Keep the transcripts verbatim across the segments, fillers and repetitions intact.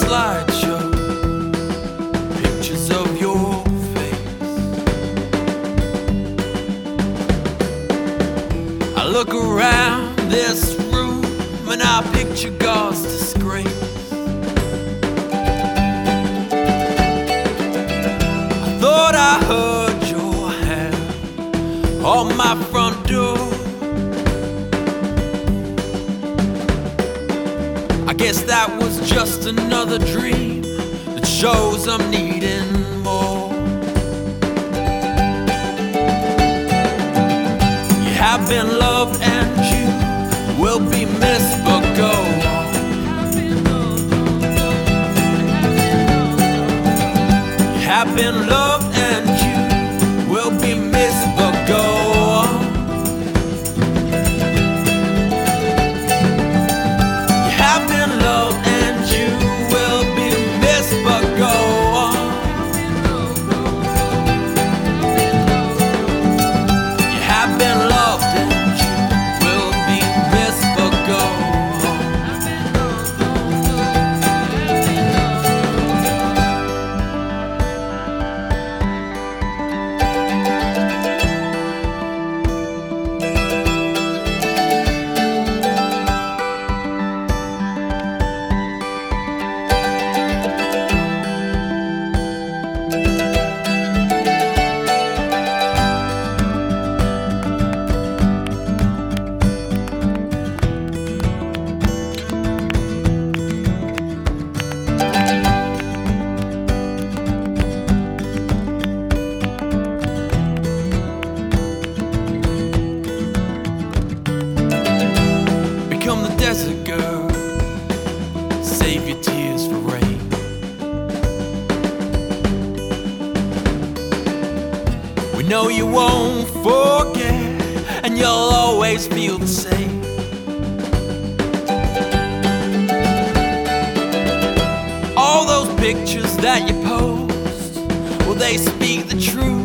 slideshow, pictures of your face. I look around this room and I picture God's disgrace. I thought I heard your hand on my front door. I guess that was just another dream that shows I'm needing more. You have been loved and you will be missed, but go on. You have been loved and you will be missed, but go on. Become the desert girl, save your tears for rain. We know you won't forget, and you'll always feel the same. All those pictures that you post, well, they speak the truth.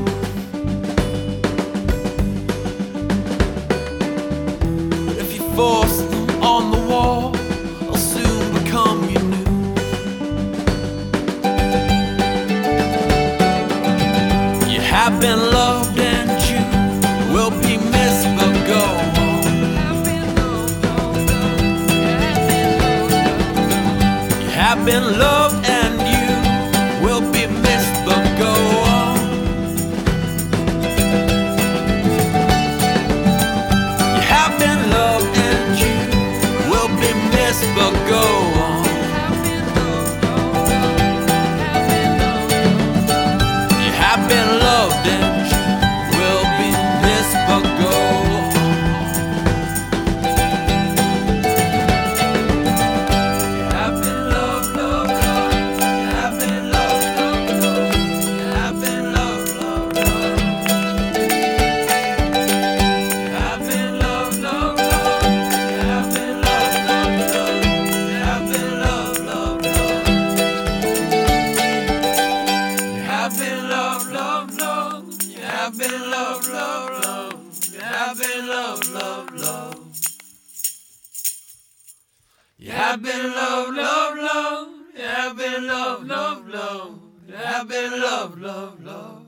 But if you force them on the wall, they'll soon become your new. You have been loved and you will be missed, but go on. You have been loved and you will be missed, but go on. You have been loved and you will be missed, but go on. You have been loved and you will be missed, but go on. You have been loved, loved, loved. You have been loved, loved, loved. You have been loved, loved, loved. You have been loved, loved, loved. You have been loved, loved, loved. You have been loved, loved, loved. You have been loved, loved, loved. You have been loved, loved, loved. You have been loved, loved, loved. You have been loved, loved, loved. You have been loved, loved, loved. You have been loved, loved, loved.